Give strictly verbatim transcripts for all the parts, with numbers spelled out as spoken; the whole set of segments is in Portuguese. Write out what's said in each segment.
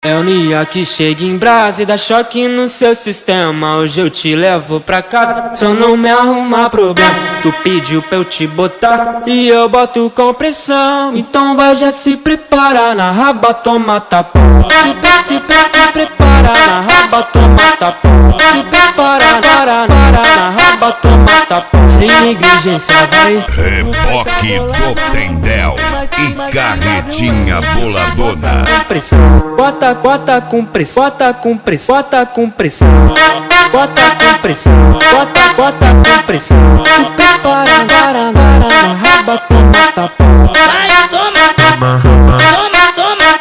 É o Nia que chega em brasa e dá choque no seu sistema. Hoje eu te levo pra casa, só não me arrumar problema. Tu pediu pra eu te botar e eu boto com pressão. Então vai já se prepara, na raba toma tapão. Te, te, te, te prepara, na raba toma tapão. Te prepara, para, para, na raba toma tapão. Sem negligência vai Reboque do Tendel e carretinha boladona. Pressão, bota, bota com pressão, bota com pressão, bota com pressão, bota com pressão, bota, bota com pressão. Tu prepara, para, para, na raba toma tapão. Vai, toma, toma, toma,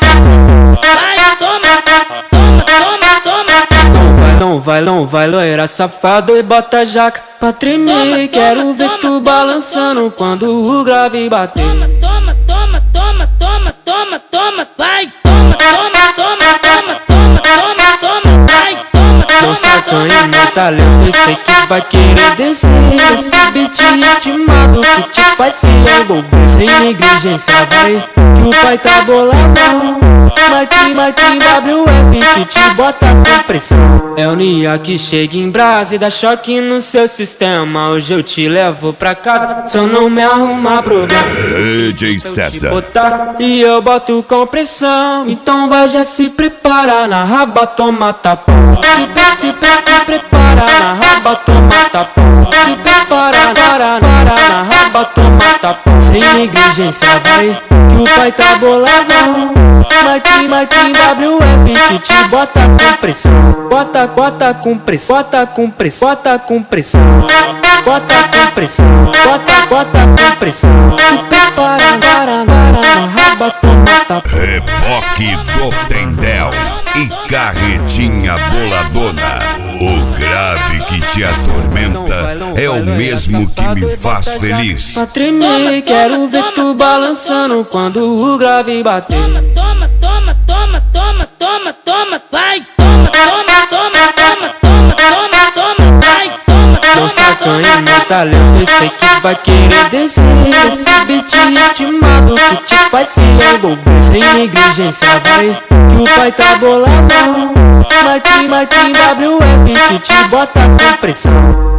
toma, vai, toma, toma, toma, toma. Não vai, não vai, não vai, loira safado e bota jaca pra tremer. Quero ver tu balançando quando o grave bater. Toma, toma, toma, toma, toma, toma, vai, toma, toma, toma, toma, toma, toma, toma, vai, toma, Não sacanha meu talento, eu sei que vai querer descer. Esse beat ritmado que te faz se envolver. Sem negligência vai, que o pai tá boladão. Mike, Mike, W F que te bota com pressão. É o Nia que chega em brasa e dá choque no seu sistema. Hoje eu te levo pra casa, só não me arrumar problema. D J Te César. botar e eu boto com pressão. Então vai já se prepara, na raba toma tapão. Te, te, te prepara, na raba toma tapão. Te prepara, para, para, na raba toma tapão. Sem negligência vai, que o pai tá boladão. Mike, Mike, W F que te bota com pressão. Bota, bota com pressão, bota com pressão, bota com pressão. Bota com pressão, bota, bota com pressão. Tu prepara, para, para, na raba toma tapão. Reboque do Tendel e carretinha boladona. O grave que te atormenta é o mesmo que me faz feliz. Pra tremer, quero ver tu balançando quando o grave bater. toma, toma, toma, toma, toma, toma, vai, toma, toma, toma, toma, toma, toma, toma, vai, toma, Não sacanha meu talento, eu sei que vai querer descer. Esse beat ritmado que te faz se envolver. Sem negligência vai, que o pai tá boladão. Mike, Mike, W F que te bota com pressão.